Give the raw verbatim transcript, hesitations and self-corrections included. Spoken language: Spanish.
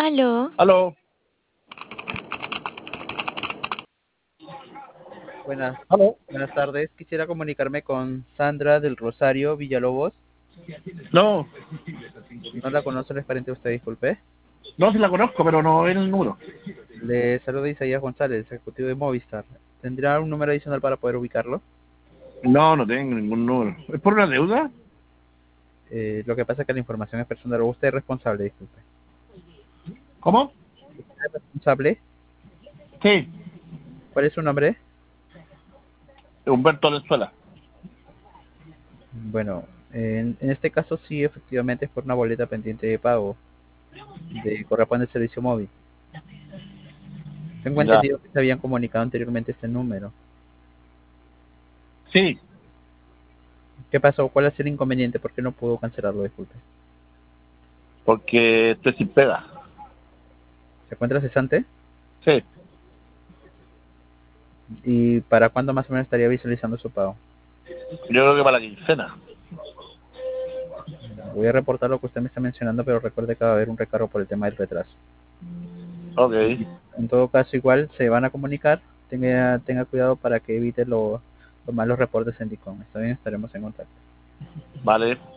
Aló. Aló. Buenas, Aló. buenas tardes. Quisiera comunicarme con Sandra del Rosario Villalobos. No, No la conoce, no es pariente de usted, disculpe. no si la conozco, pero no en el número. Le saluda Isaías González, ejecutivo de Movistar. ¿Tendrá un número adicional para poder ubicarlo? No, no tengo ningún número. ¿Es por una deuda? Eh, lo que pasa es que la información es personal. Usted es responsable, disculpe. ¿Cómo? ¿Usted es responsable? Sí, ¿Cuál es su nombre? Humberto Valenzuela. Bueno, en, en este caso sí, efectivamente es por una boleta pendiente de pago de corresponde al servicio móvil. Tengo Ya. entendido que se habían comunicado anteriormente este número. Sí, ¿Qué pasó? ¿Cuál es el inconveniente? ¿Por qué no pudo cancelarlo? Disculpe. porque estoy sin pega. ¿Se encuentra cesante? Sí, ¿Y para cuándo más o menos estaría visualizando su pago? yo creo que para la quincena. Voy a reportar lo que usted me está mencionando, pero recuerde que va a haber un recargo por el tema del retraso. Ok, En todo caso, igual se van a comunicar. Tenga, tenga cuidado para que evite lo- los malos reportes en DICOM. Está bien, estaremos en contacto. vale.